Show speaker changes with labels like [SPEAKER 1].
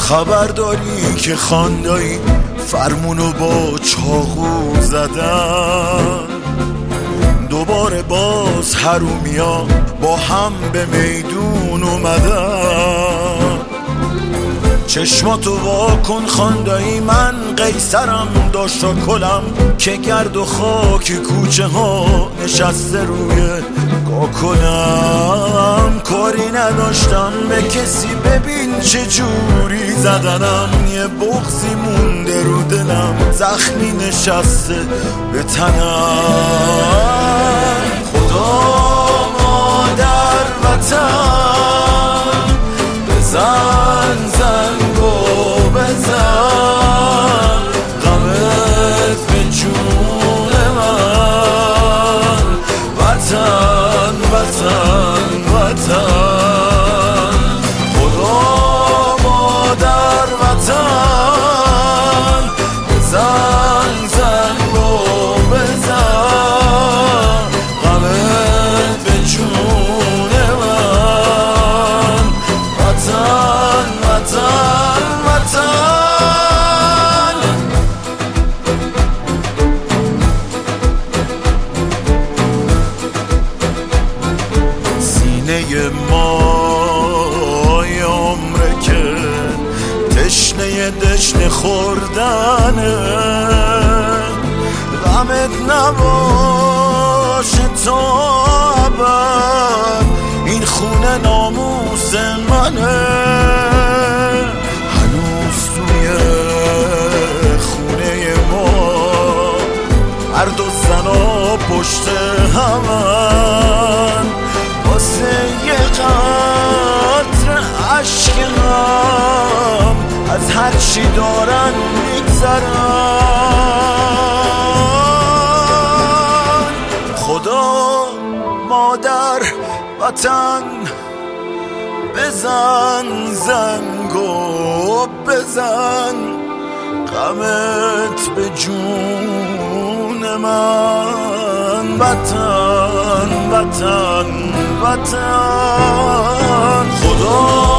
[SPEAKER 1] خبرداری که خاندایی فرمونو با چاقو زدن، دوباره باز حرومیا با هم به میدون اومدن. چشماتو واکن خاندایی، من قیصرم داشتا کلم که گرد و خاک کوچه ها نشسته روی کاکلم. کاری نداشتم به کسی، ببین چه جوری زدنم، یه بغضی مونده رو دلم، زخمی نشسته به تنم. خدا مادر وطن بزن زنگو بزن، غمت به جون من، وطن وطن وطن. خدا مادر وطن بزن زنگو بزن، غمت به جون من، وطن وطن وطن. سینه ما یه عمره که تشنه دشنه خوردنه، غمت نباشه تا ابد، این خونه ناموس منه. هنوز توی خونه ما مرد و زنا پشت همن، واسه یه قطره عشق هم از هر چی دارن میگذرن. خدا مادر وطن بزن زنگو بزن، غمت به جون من، وطن وطن وطن. خدا